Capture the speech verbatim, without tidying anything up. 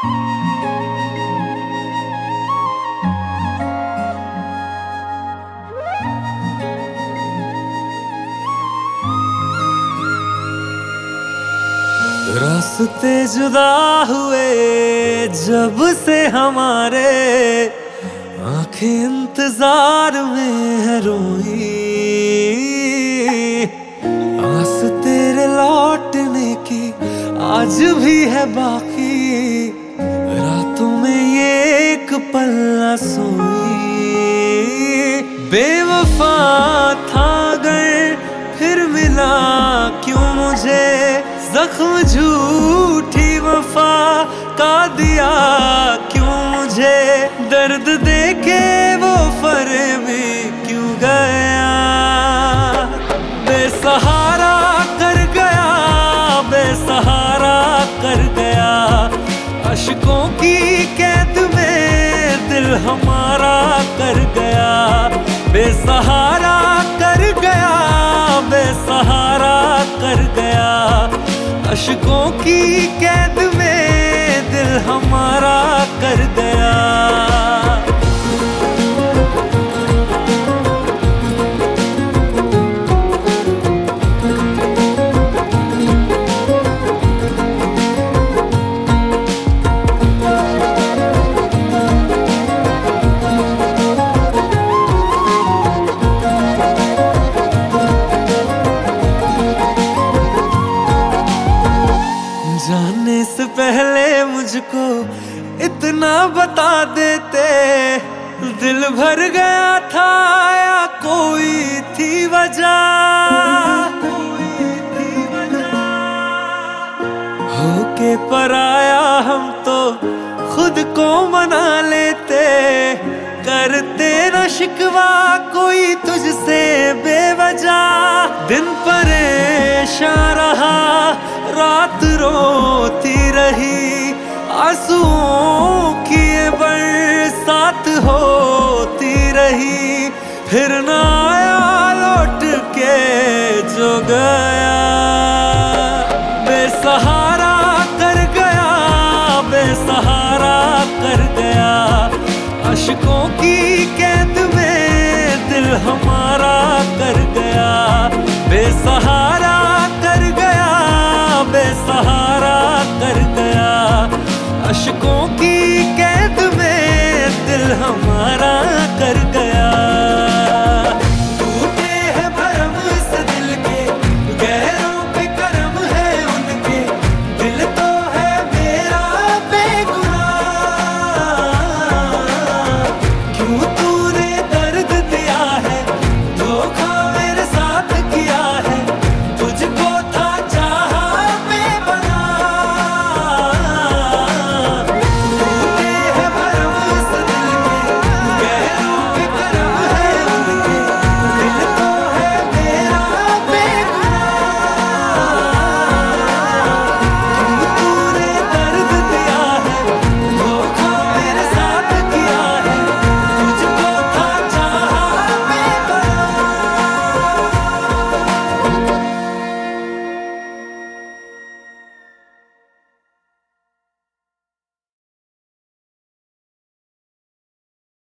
रास्ते जुदा हुए जब से हमारे, आंखें इंतजार में है रोई। आस तेरे लौटने की आज भी है बाकी, रातों में ये एक पल न सोई। बेवफा था अगर फिर मिला क्यों मुझे, जख्म झूठी वफा का दिया क्यों मुझे। दर्द देके वो फरेबी क्यों गया, बेसहारा कर गया, बेसहारा कर गया। अश्कों की कैद में दिल हमारा कर गया, बेसहारा कर गया, बेसहारा कर गया। अश्कों की कैद में दिल हमारा कर गया। जाने से पहले मुझको इतना बता देते, दिल भर गया था या कोई थी वजह। होके पराया हम तो खुद को मना लेते, करते न शिकवा कोई तुझसे बेवजह। दिन परेशान रहा, रात रोती रही, आंसुओं की ये बरसात होती रही। फिर ना आया लौट के जो गया, बेसहारा कर गया, बेसहारा कर गया। अश्कों की कैद में दिल हमारा कर गया, बेसहारा कर गया, बेसहारा कर गया। अश्कों की कैद में दिल हमारा